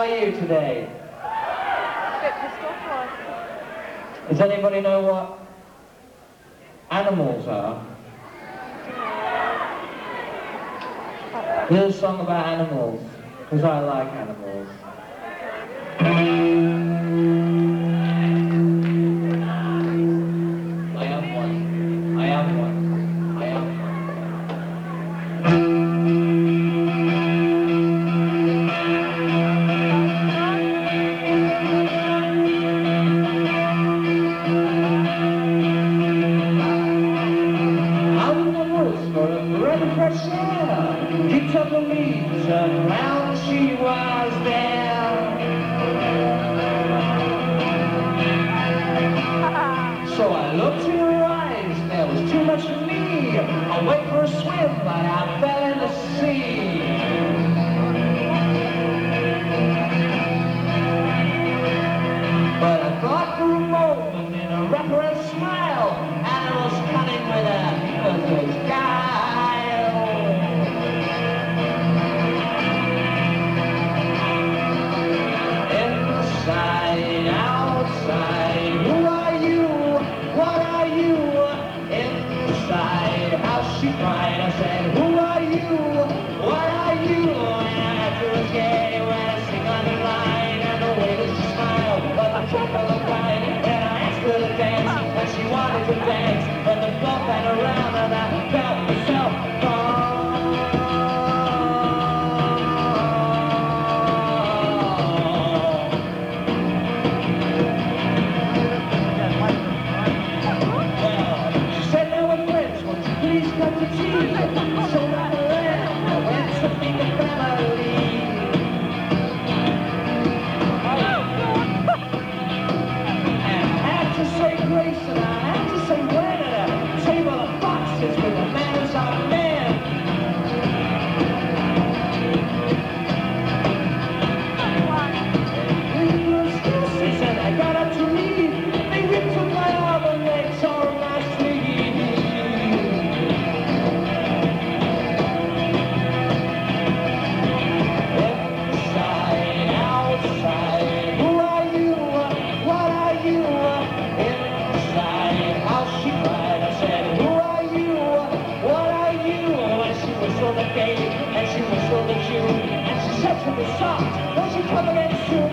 are you today? Does anybody know what animals are? Here's a song about animals, because I like animals. I am one. I am one. I am one. Out in the woods for a breath of fresh air, picked up the leaves and round she was there. So I looked in her eyes, there was too much for me. I went for a swim, but I fell in the sea. But I thought for a moment in a reverent smile, animals cunning with a good guile. Inside, outside, who are you? What are you? Inside, how she cried. I said, who are you? What are you? And after was gay when I sing on the line, and the way that she smiled, but the trick of the kind. And I asked her to dance, and she wanted to dance, but the floor ran around, and I felt myself gone. So I went to meet the family. And I had to say grace, and I had to say when at a table of boxes with a man as our man. She said I got up to leave. They ripped up my arm and they tore my sleeve. And she was so the Jew, and she said to me soft, won't you come again soon?